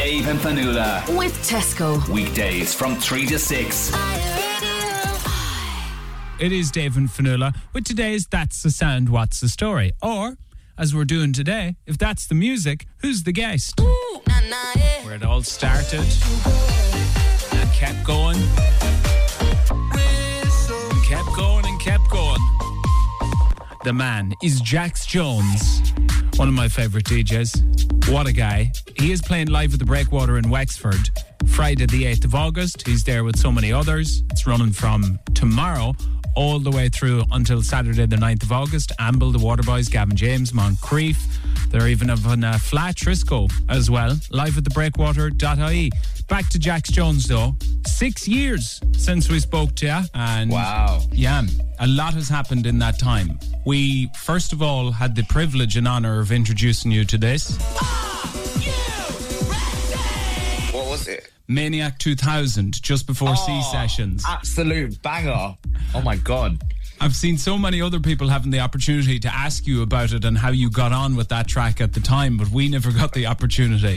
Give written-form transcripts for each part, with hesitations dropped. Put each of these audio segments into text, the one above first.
Dave and Fanula. With Tesco. Weekdays from 3 to 6. It is Dave and Fanula with today's That's the Sound, What's the Story? Or, as we're doing today, if that's the music, who's the guest? Where it all started and kept going. Kept going and kept going. The man is Jax Jones, one of my favourite DJs. What a guy. He is playing live at the Breakwater in Wexford Friday the 8th of August. He's there with so many others. It's running from tomorrow all the way through until Saturday the 9th of August. Amble, the Waterboys, Gavin James, Moncrief. They're even having a Flat Trisco as well, live at the breakwater.ie. Back to Jax Jones though. 6 years since we spoke to you. And wow. Yeah, a lot has happened in that time. We, first of all, had the privilege and honour of introducing you to this. What was it? Maniac 2000, just before C Sessions. Absolute banger. Oh my God. I've seen so many other people having the opportunity to ask you about it and how you got on with that track at the time, but we never got the opportunity.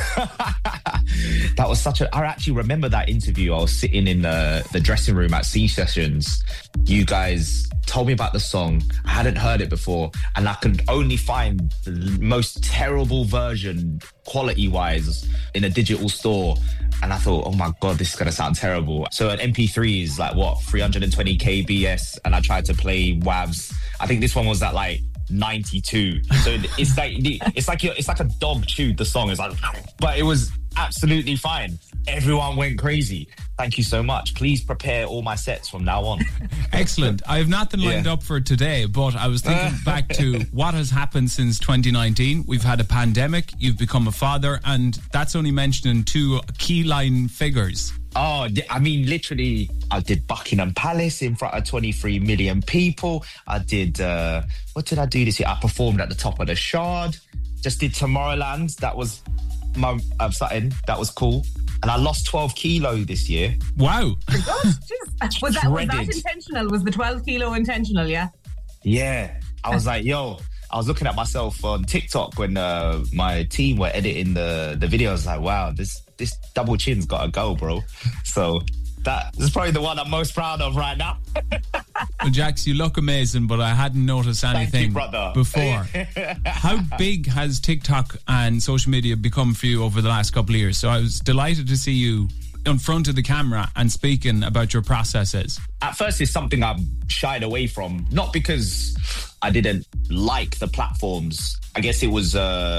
That was such a... I actually remember that interview. I was sitting in the dressing room at C Sessions. You guys told me about the song. I hadn't heard it before, and I could only find the most terrible version, quality-wise, in a digital store. And I thought, oh my God, this is going to sound terrible. So an MP3 is like, what, 320 kbs, and I tried to play WAVs. I think this one was at like 92. So it's like a dog chewed the song. It's like, but it was absolutely fine. Everyone went crazy. Thank you so much. Please prepare all my sets from now on. Excellent. I have nothing lined up for today, but I was thinking back to what has happened since 2019. We've had a pandemic, you've become a father, and that's only mentioning two key line figures. Oh, I mean, literally, I did Buckingham Palace in front of 23 million people. I did, what did I do this year? I performed at the top of the Shard. Just did Tomorrowland. That was something. That was cool. And I lost 12 kilo this year. Wow. Was that intentional? Was the 12 kilo intentional, yeah? Yeah. I was like, yo, I was looking at myself on TikTok when my team were editing the video. I was like, wow, this double chin's got to go, bro. So that is probably the one I'm most proud of right now. Well, Jax, you look amazing, but I hadn't noticed anything before. How big has TikTok and social media become for you over the last couple of years? So I was delighted to see you in front of the camera and speaking about your processes. At first, it's something I've shied away from, not because I didn't like the platforms. I guess it was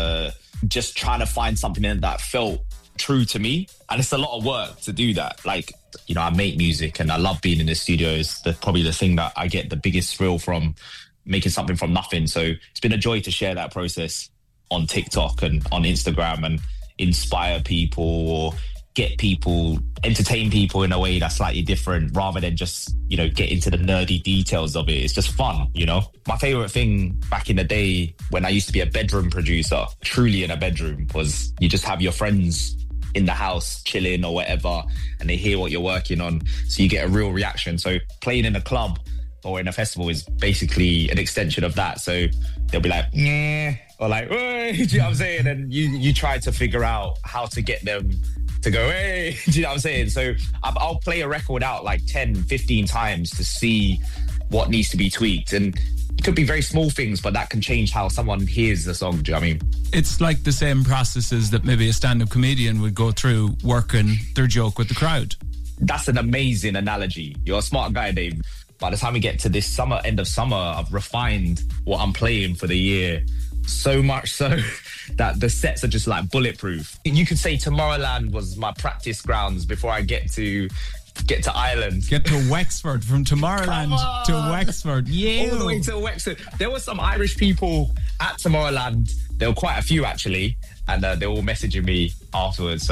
just trying to find something that felt true to me. And it's a lot of work to do that. Like, you know, I make music and I love being in the studio. It's probably the thing that I get the biggest thrill from, making something from nothing. So it's been a joy to share that process on TikTok and on Instagram and inspire people or get people, entertain people in a way that's slightly different rather than just, you know, get into the nerdy details of it. It's just fun, you know? My favorite thing back in the day when I used to be a bedroom producer, truly in a bedroom, was you just have your friends in the house chilling or whatever, and they hear what you're working on, so you get a real reaction. So playing in a club or in a festival is basically an extension of that. So they'll be like, yeah, or like, hey, do you know what I'm saying? And you try to figure out how to get them to go, hey, do you know what I'm saying? So I'll play a record out like 10, 15 times to see what needs to be tweaked. And it could be very small things, but that can change how someone hears the song. Do you know what I mean? It's like the same processes that maybe a stand-up comedian would go through working their joke with the crowd. That's an amazing analogy. You're a smart guy, Dave. By the time we get to this end of summer, I've refined what I'm playing for the year so much so that the sets are just like bulletproof. You could say Tomorrowland was my practice grounds before I get to Ireland. Get to Wexford, from Tomorrowland to Wexford. Yeah. All the way to Wexford. There were some Irish people at Tomorrowland. There were quite a few actually. And they were all messaging me afterwards. So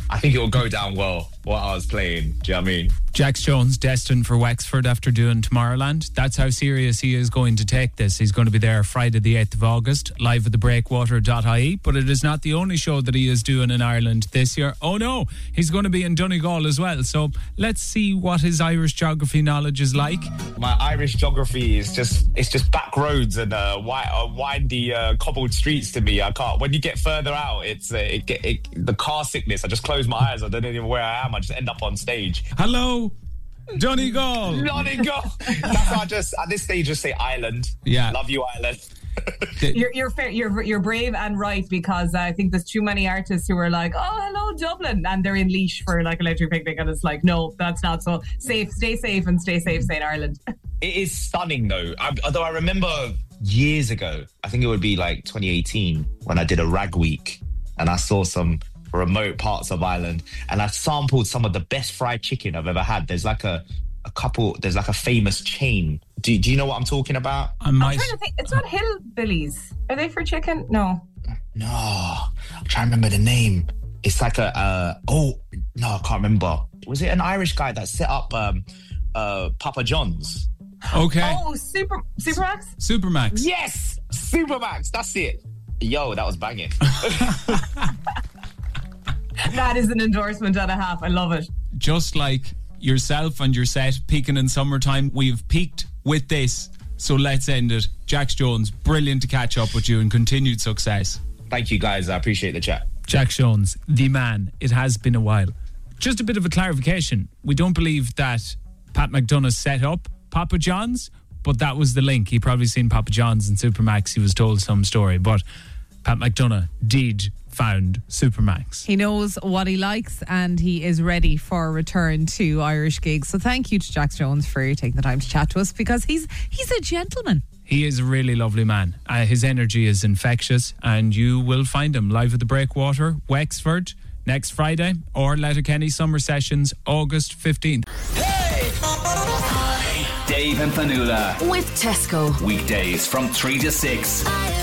I think it will go down well what I was playing. Do you know what I mean? Jax Jones destined for Wexford after doing Tomorrowland. That's how serious he is going to take this. He's going to be there Friday the 8th of August, live at the breakwater.ie. But it is not the only show that he is doing in Ireland this year. Oh no, he's going to be in Donegal as well. So let's see what his Irish geography knowledge is like. My Irish geography is just back roads and windy cobbled streets to me. I can't. When you get further out, it's the car sickness. I just close my eyes. I don't even know where I am. I just end up on stage. Hello, Donegal. Donegal. That's how I just at this stage just say Ireland. Yeah, love you, Ireland. You're fair. You're brave and right, because I think there's too many artists who are like, oh, hello Dublin, and they're in Laois for like Electric Picnic, and it's like, no, that's not so safe. Stay safe and stay safe. Stay in Ireland. It is stunning though. Although I remember years ago, I think it would be like 2018 when I did a rag week and I saw some remote parts of Ireland and I sampled some of the best fried chicken I've ever had. There's like a famous chain. Do you know what I'm talking about? I'm trying to think. It's not Hillbillies. Are they for chicken? No, I'm trying to remember the name. It's like I can't remember. Was it an Irish guy that set up Papa John's? Okay. Oh, Supermax? Supermax. Yes, Supermax. That's it. Yo, that was banging. That is an endorsement and a half. I love it. Just like yourself and your set peaking in summertime, we've peaked with this. So let's end it. Jax Jones, brilliant to catch up with you and continued success. Thank you, guys. I appreciate the chat. Jax Jones, the man. It has been a while. Just a bit of a clarification. We don't believe that Pat McDonough set up Papa John's, but that was the link. He probably seen Papa John's and Supermax. He was told some story, but Pat McDonough did found Supermax. He knows what he likes and he is ready for a return to Irish gigs. So thank you to Jax Jones for taking the time to chat to us, because he's a gentleman. He is a really lovely man. His energy is infectious, and you will find him live at the Breakwater, Wexford, next Friday, or Letterkenny Summer Sessions, August 15th. Dave and Fanula. With Tesco. Weekdays from 3 to 6.